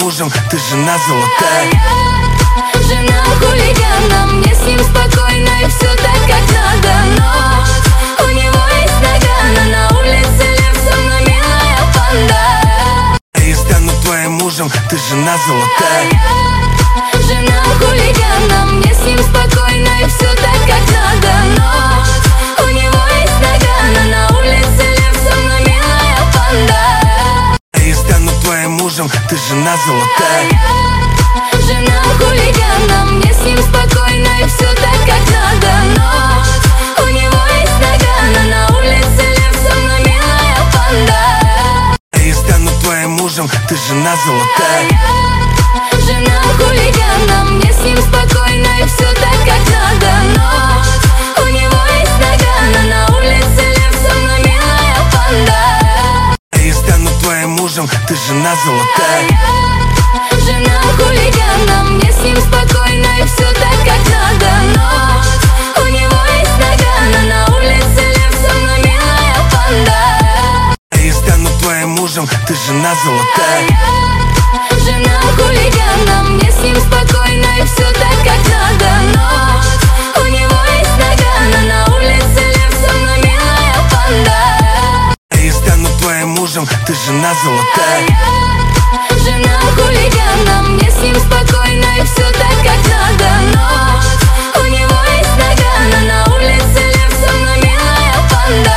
мужем, ты жена золотая. А я жена хулигана, мне с ним спокойно и все так как надо. Но у него есть наган, на улице лев, со мной милая панда. А я стану твоим мужем, ты жена золотая. А я жена хулигана, мне с ним спокойно и все так как надо. Но у него есть наган, на улице лев, со мной милая панда. А я стану твоим мужем, ты жена золотая. А я жена хулигана, мне с ним спокойно и все так как надо. Но у него есть наган, на улице лев, со мной милая панда. А я стану твоим мужем, ты жена золотая. А я жена хулигана, мне с ним спокойно и все так как надо. Но у него есть наган, на улице лев, со мной милая панда. А я стану твоим мужем, ты жена золотая. А я жена хулигана, мне с ним спокойно и все так как надо. Но у него есть наган, на улице лев, со мной милая панда. А я стану твоим мужем, ты жена золотая. А я жена хулигана, мне с ним спокойно и все так как надо. Но у него есть наган, на улице лев, со мной милая панда. А я стану твоим мужем, ты жена золотая.